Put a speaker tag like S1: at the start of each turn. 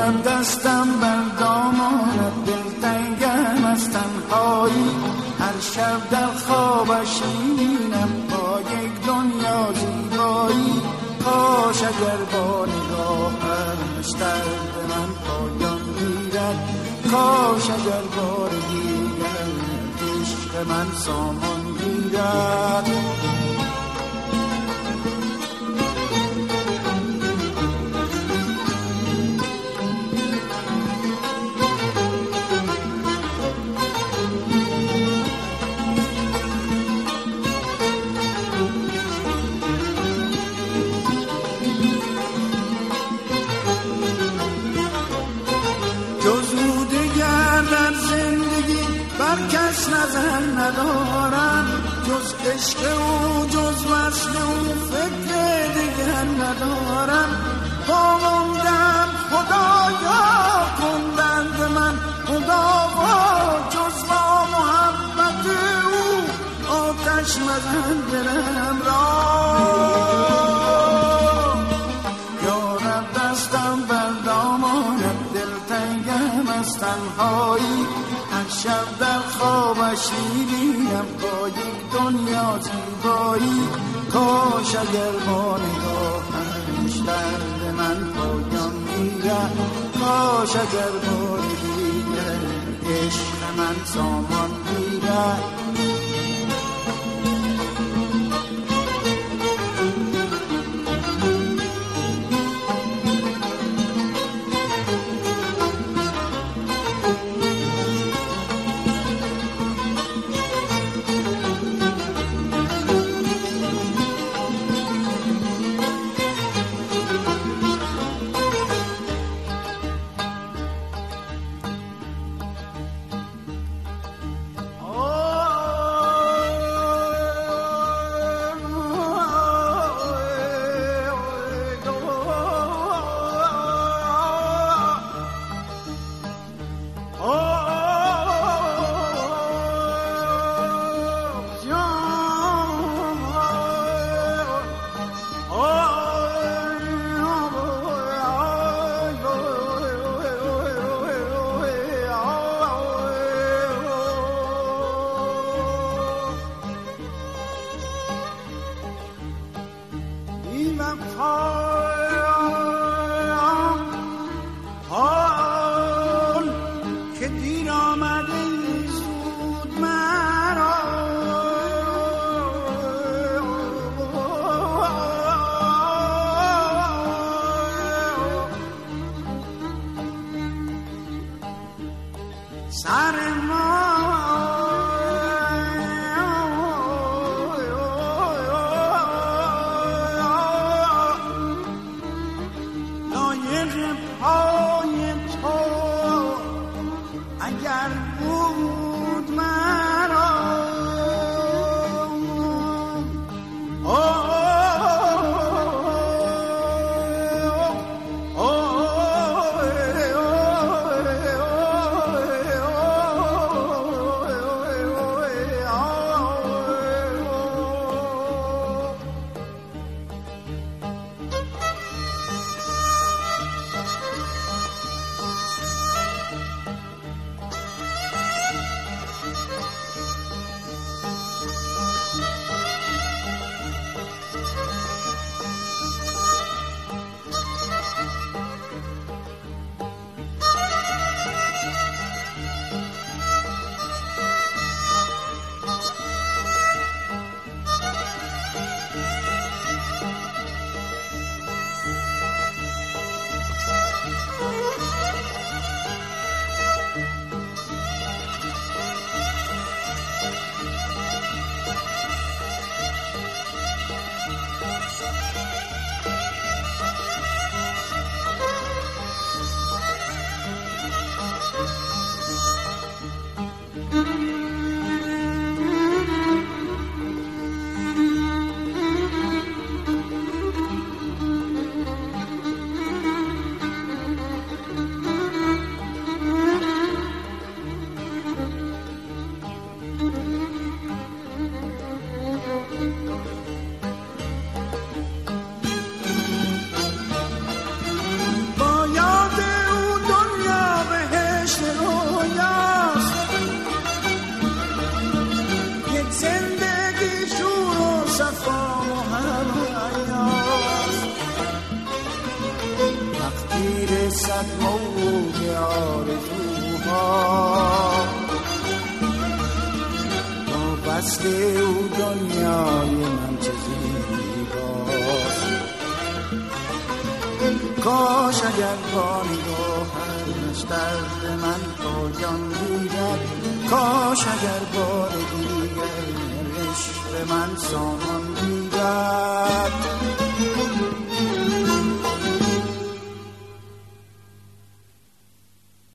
S1: یارم دستم بر دامانت، دلتنگم از تنهایی، هر شب در خوابش میبینم با یک دنیا زیبایی. کاش اگر با نگاهش درد من پایان گیرد، کاش اگر بار دیگر عشق من سامان گیرد. کس نظر ندارم جز عشق او، جز وصل او فکر دیگر ندارم. پاموندم خدایا کن درد من، خدایا جز با محبت او آتش مزن برم را. یارم دستم بر دامانت، دلتنگم از تنهایی، هر شب در خوابش میبینم با یک دنیا زیبایی. کاش اگر با نگاهش درد من پایان گیرد، کاش اگر بار دیگر عشق من سامان گیرد. گیرد موج آرزوها با وصل او دنیای من چه زیباست. کاش اگر با نگاهش درد من پایان گیرد، کاش اگر بار دیگر عشق من سامان گیرد.